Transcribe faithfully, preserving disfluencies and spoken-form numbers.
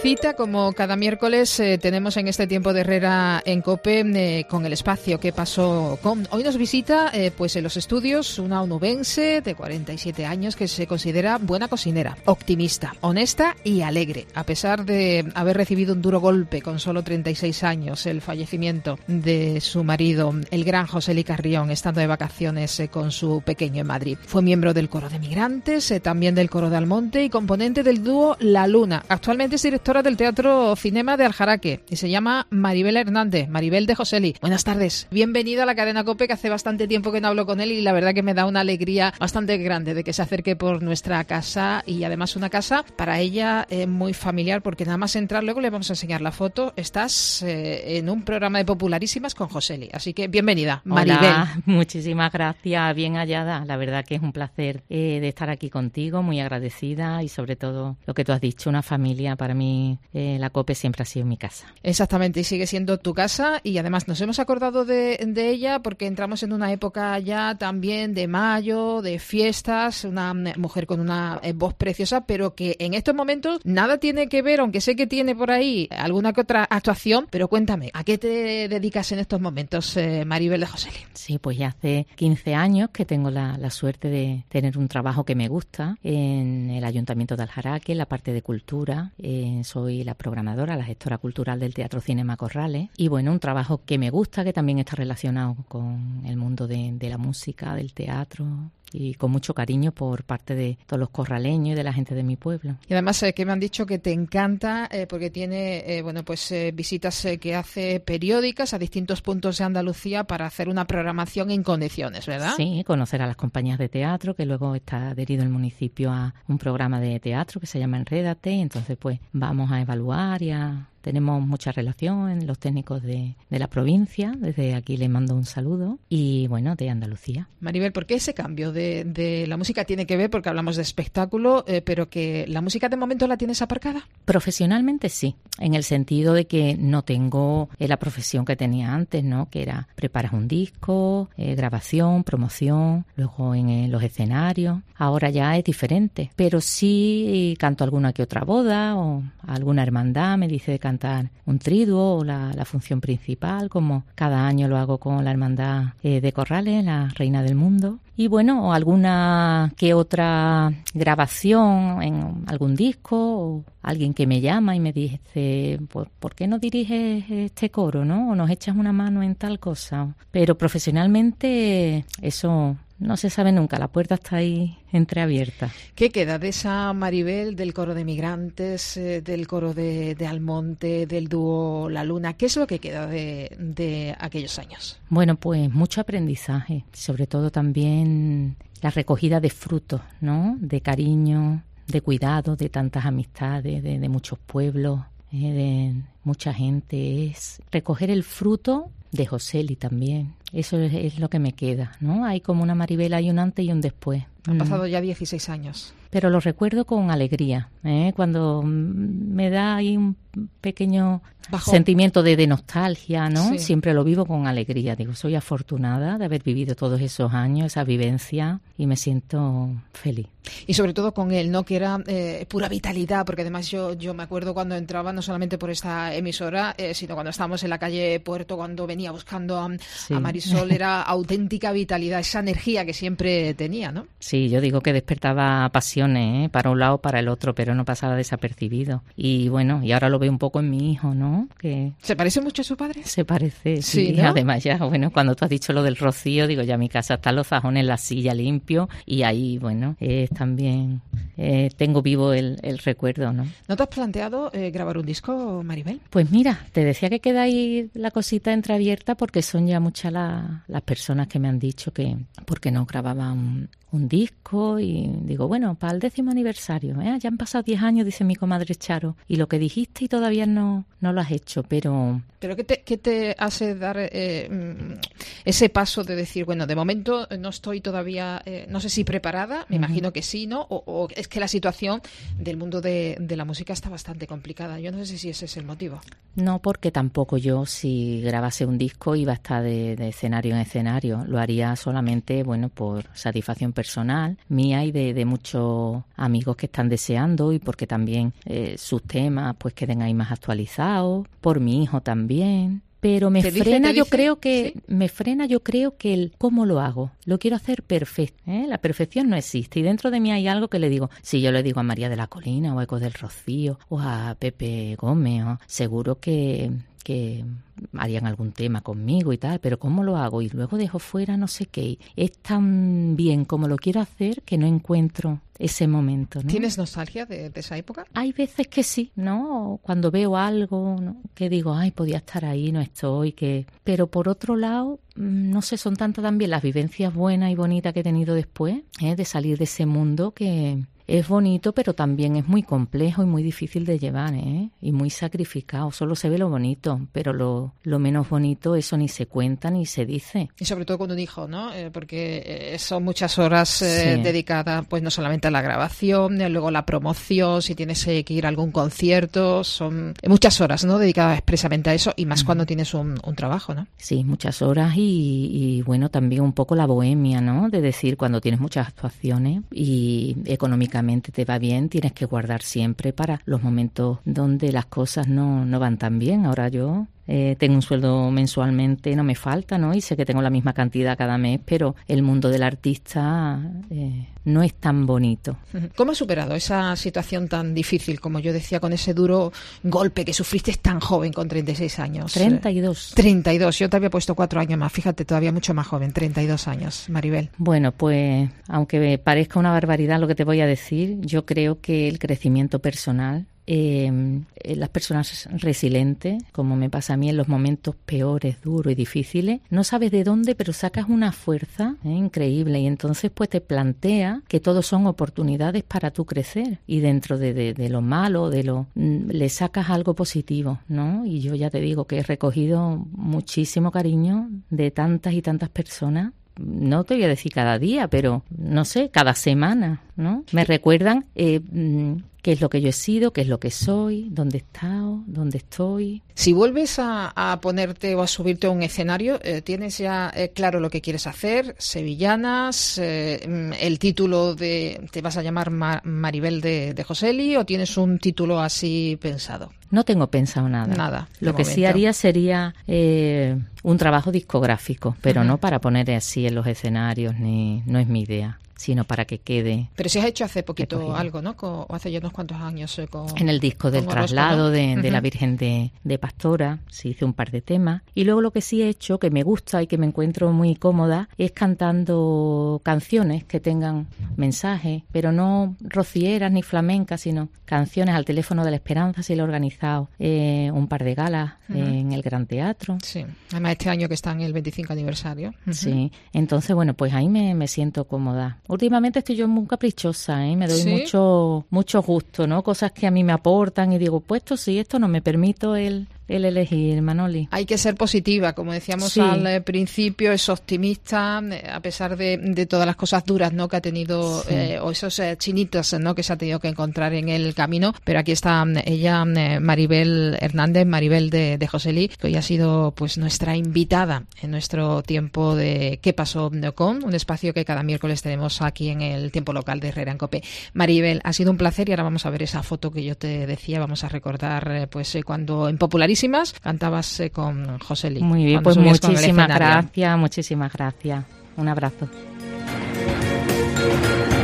Cita, como cada miércoles, eh, tenemos en este tiempo de Herrera en COPE eh, con el espacio que pasó con. Hoy nos visita eh, pues en los estudios una onubense de cuarenta y siete años que se considera buena cocinera, optimista, honesta y alegre, a pesar de haber recibido un duro golpe con solo treinta y seis años, el fallecimiento de su marido, el gran José Li Carrión, estando de vacaciones eh, con su pequeño en Madrid. Fue miembro del coro de migrantes, eh, también del coro de Almonte y componente del dúo La Luna. Actualmente es directora del Teatro Cinema de Aljaraque y se llama Maribel Hernández, Maribel de José Li. Buenas tardes, bienvenida a la cadena COPE, que hace bastante tiempo que no hablo con él y la verdad que me da una alegría bastante grande de que se acerque por nuestra casa, y además una casa para ella eh, muy familiar, porque nada más entrar, luego le vamos a enseñar la foto, estás eh, en un programa de Popularísimas con José Li, así que bienvenida, Maribel. Hola, muchísimas gracias, bien hallada, la verdad que es un placer eh, de estar aquí contigo, muy agradecida, y sobre todo lo que tú has dicho, una familia. Para mí eh, la COPE siempre ha sido mi casa. Exactamente, y sigue siendo tu casa, y además nos hemos acordado de, de ella porque entramos en una época ya también de mayo, de fiestas, una mujer con una eh, voz preciosa, pero que en estos momentos nada tiene que ver, aunque sé que tiene por ahí alguna que otra actuación, pero cuéntame, ¿a qué te dedicas en estos momentos, eh, Maribel de José Li? Sí, pues ya hace quince años que tengo la, la suerte de tener un trabajo que me gusta en el Ayuntamiento de Aljaraque, en la parte de cultura. Eh, soy la programadora, la gestora cultural del Teatro Cinema Corrales, y bueno, un trabajo que me gusta, que también está relacionado con el mundo de, de la música, del teatro, y con mucho cariño por parte de todos los corraleños y de la gente de mi pueblo. Y además eh, que me han dicho que te encanta eh, porque tiene eh, bueno pues eh, visitas eh, que hace periódicas a distintos puntos de Andalucía para hacer una programación en condiciones, ¿verdad? Sí, conocer a las compañías de teatro, que luego está adherido el municipio a un programa de teatro que se llama Enrédate, y entonces pues vamos a evaluar y a... Tenemos mucha relación, los técnicos de, de la provincia, desde aquí les mando un saludo, y bueno, de Andalucía. Maribel, ¿por qué ese cambio de, de la música tiene que ver? Porque hablamos de espectáculo, eh, pero que la música de momento la tienes aparcada. Profesionalmente sí, en el sentido de que no tengo eh, la profesión que tenía antes, ¿no? Que era preparar un disco, eh, grabación, promoción, luego en eh, los escenarios. Ahora ya es diferente, pero sí canto alguna que otra boda o alguna hermandad me dice de cantar un triduo o la, la función principal, como cada año lo hago con la hermandad eh, de Corrales, la Reina del Mundo. Y bueno, o alguna que otra grabación en algún disco, o alguien que me llama y me dice, ¿por, ¿por qué no diriges este coro, no? O nos echas una mano en tal cosa. Pero profesionalmente eso no se sabe nunca, la puerta está ahí entreabierta. ¿Qué queda de esa Maribel del coro de migrantes, eh, del coro de, de Almonte, del dúo La Luna? ¿Qué es lo que queda de, de aquellos años? Bueno, pues mucho aprendizaje, sobre todo también la recogida de frutos, ¿no? De cariño, de cuidado, de tantas amistades, de, de muchos pueblos, eh, de mucha gente. Es recoger el fruto de José Li también. Eso es, es lo que me queda, ¿no? Hay como una Maribel, hay un antes y un después. Han pasado ya dieciséis años. Pero lo recuerdo con alegría, ¿eh? Cuando me da ahí un pequeño Bajón. sentimiento de, de nostalgia, ¿no? Sí. Siempre lo vivo con alegría. Digo, soy afortunada de haber vivido todos esos años, esa vivencia, y me siento feliz. Y sobre todo con él, ¿no? Que era eh, pura vitalidad, porque además yo, yo me acuerdo cuando entraba, no solamente por esta emisora, eh, sino cuando estábamos en la calle Puerto, cuando venía buscando a, sí. a Marisol, era auténtica vitalidad, esa energía que siempre tenía, ¿no? Sí, yo digo que despertaba pasiones, ¿eh? Para un lado, para el otro, pero no pasaba desapercibido. Y bueno, y ahora lo veo un poco en mi hijo, ¿no? Que ¿se parece mucho a su padre? Se parece, sí. sí ¿no? Además ya, bueno, cuando tú has dicho lo del rocío, digo, ya mi casa están los fajones, la silla limpio, y ahí, bueno, es también eh, tengo vivo el, el recuerdo, ¿no? ¿No te has planteado eh, grabar un disco, Maribel? Pues mira, te decía que queda ahí la cosita entreabierta porque son ya muchas la, las personas que me han dicho que por qué no grababa un, un disco, y digo, bueno, para el décimo aniversario, ¿eh? Ya han pasado diez años, dice mi comadre Charo, y lo que dijiste y todavía no, no lo has hecho, pero... ¿Pero qué te, qué te hace dar eh, ese paso de decir, bueno, de momento no estoy todavía, eh, no sé si preparada, me uh-huh. imagino que sí, ¿no? O, o es es que la situación del mundo de, de la música está bastante complicada. Yo no sé si ese es el motivo. No, porque tampoco yo, si grabase un disco, iba a estar de, de escenario en escenario. Lo haría solamente, bueno, por satisfacción personal mía y de, de muchos amigos que están deseando, y porque también eh, sus temas pues queden ahí más actualizados, por mi hijo también. Pero me frena, yo creo que ¿sí? me frena, yo creo que el cómo lo hago. Lo quiero hacer perfecto, ¿eh? La perfección no existe, y dentro de mí hay algo que le digo. Si yo le digo a María de la Colina o a Ecos del Rocío o a Pepe Gómez, ¿no? Seguro que que harían algún tema conmigo y tal, pero ¿cómo lo hago? Y luego dejo fuera no sé qué. Es tan bien como lo quiero hacer que no encuentro ese momento, ¿no? ¿Tienes nostalgia de, de esa época? Hay veces que sí, ¿no? Cuando veo algo, ¿no? Que digo, ay, podía estar ahí, no estoy, que... Pero por otro lado, no sé, son tantas también las vivencias buenas y bonitas que he tenido después, ¿eh? De salir de ese mundo que... Es bonito, pero también es muy complejo y muy difícil de llevar, ¿eh? Y muy sacrificado. Solo se ve lo bonito, pero lo, lo menos bonito, eso ni se cuenta ni se dice. Y sobre todo con un hijo, ¿no? Eh, porque eh, son muchas horas eh, sí. dedicadas, pues no solamente a la grabación, eh, luego la promoción, si tienes eh, que ir a algún concierto, son muchas horas, ¿no? Dedicadas expresamente a eso, y más mm. cuando tienes un, un trabajo, ¿no? Sí, muchas horas y, y, bueno, también un poco la bohemia, ¿no? De decir, cuando tienes muchas actuaciones y económicamente te va bien, tienes que guardar siempre para los momentos donde las cosas no, no van tan bien. Ahora yo eh, tengo un sueldo mensualmente, no me falta, ¿no? Y sé que tengo la misma cantidad cada mes, pero el mundo del artista eh, no es tan bonito. ¿Cómo has superado esa situación tan difícil, como yo decía, con ese duro golpe que sufriste tan joven, con treinta y seis años? treinta y dos. treinta y dos. Yo te había puesto cuatro años más. Fíjate, todavía mucho más joven, treinta y dos años, Maribel. Bueno, pues aunque parezca una barbaridad lo que te voy a decir, yo creo que el crecimiento personal, Eh, las personas resilientes, como me pasa a mí en los momentos peores, duros y difíciles, no sabes de dónde, pero sacas una fuerza ¿eh? increíble, y entonces pues te plantea que todos son oportunidades para tú crecer, y dentro de, de, de lo malo, de lo le sacas algo positivo, ¿no? Y yo ya te digo que he recogido muchísimo cariño de tantas y tantas personas. No te voy a decir cada día, pero no sé, cada semana, ¿no? Me recuerdan eh, qué es lo que yo he sido, qué es lo que soy, dónde he estado, dónde estoy. Si vuelves a, a ponerte o a subirte a un escenario, eh, ¿tienes ya eh, claro lo que quieres hacer? Sevillanas, eh, el título de... ¿Te vas a llamar Mar- Maribel de, de Joseli, o tienes un título así pensado? No tengo pensado nada. Nada. Lo que momento. sí haría sería eh, un trabajo discográfico, pero uh-huh. no para poner así en los escenarios, ni no es mi idea, sino para que quede. Pero si has hecho hace poquito recogido. Algo, ¿no? Con, o hace ya unos cuantos años. Eh, con, en el disco del traslado, ¿no? de, de uh-huh. la Virgen de, de Pastora, sí hice un par de temas. Y luego lo que sí he hecho, que me gusta y que me encuentro muy cómoda, es cantando canciones que tengan mensajes, pero no rocieras ni flamencas, sino canciones al teléfono de la esperanza. Si lo he organizado eh, un par de galas uh-huh. en el Gran Teatro. Sí, además este año que está en el veinticinco aniversario. Uh-huh. Sí, entonces bueno, pues ahí me, me siento cómoda. Últimamente estoy yo muy caprichosa, ¿eh? Me doy ¿Sí? mucho mucho gusto, ¿no? Cosas que a mí me aportan y digo, pues esto sí, esto no, me permito el, el elegir, Manoli. Hay que ser positiva, como decíamos sí. al eh, principio, es optimista, eh, a pesar de, de todas las cosas duras, ¿no? que ha tenido, sí. eh, o esos eh, chinitos, ¿no? que se ha tenido que encontrar en el camino. Pero aquí está ella, eh, Maribel Hernández, Maribel de, de Joseli, que hoy ha sido pues nuestra invitada en nuestro tiempo de ¿Qué pasó con? Un espacio que cada miércoles tenemos aquí en el tiempo local de Herrera en Cope. Maribel, ha sido un placer, y ahora vamos a ver esa foto que yo te decía, vamos a recordar eh, pues eh, cuando en Popularísimas cantabas eh, con Joseli. Muy bien, pues muchísimas gracias, muchísimas gracias. Un abrazo.